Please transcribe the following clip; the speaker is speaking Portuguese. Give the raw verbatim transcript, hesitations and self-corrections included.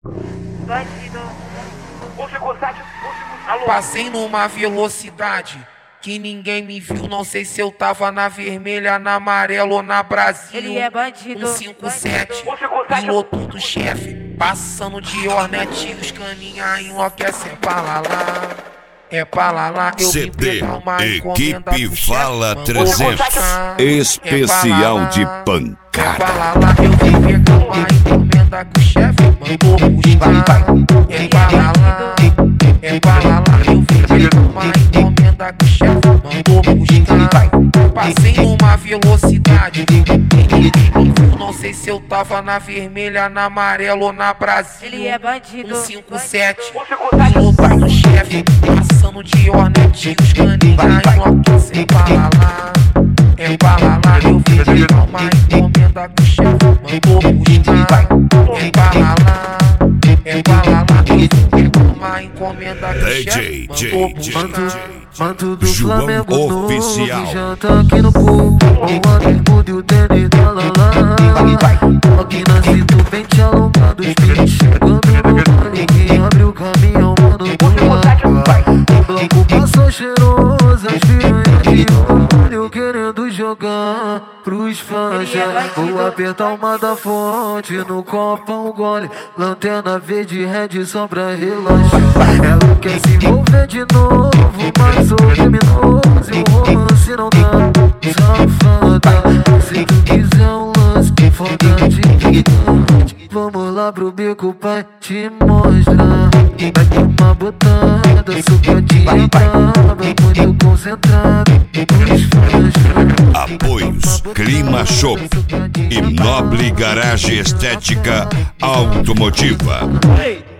Bandido. Passei numa velocidade que ninguém me viu. Não sei se eu tava na vermelha, na amarela ou na Brasil. Ele é bandido. um cinco sete, piloto do chefe, passando de Hornet. Os caninha enlouquecem, é pra lá lá. É pra lá lá, eu C vim D pegar uma encomenda Equipe pro chefe, Fala mandou trezentos, buscar. especial É de pra lá lá, pancada. é pra lá lá, eu vim pegar uma encomenda que o chefe mandou buscar. É pra lá lá, é pra lá lá, eu vim pegar uma encomenda que o chefe mandou buscar. Passei numa velocidade, não sei se eu tava na vermelha, na amarela ou na Brasil. Ele é bandido. um cinco sete, piloto do chefe, passando de Hornet. Os caninha enlouquecem, é pra lá lá. É pra lá lá, eu vim pegar uma encomenda que o chefe mandou buscar. É pra lá lá, é pra lá lá, eu vim pegar uma encomenda que o chefe mandou buscar. Manto do João Flamengo Oficial. novo, já tá aqui no povo. O bermuda e o tênis da Lala. Aqui na cinta, pente alongado, os peitos chegando no manequim. Abre o caminhão, mano, o bloco passou cheiroso, as piranhas de olho querendo jogar pros faixa. Vou apertar uma da fonte, no copo um gole. Lanterna verde, red só pra relaxar. Ela quer se envolver de novo, mas sou criminoso e o romance não dá. Safada, se tu quiser um lance, foda de gigante. Vamos lá pro bico pra te mostrar. Vai tomar botada, sucadinha brava, muito concentrado. Apoios Clima Shop e Nobre Garage Estética Automotiva.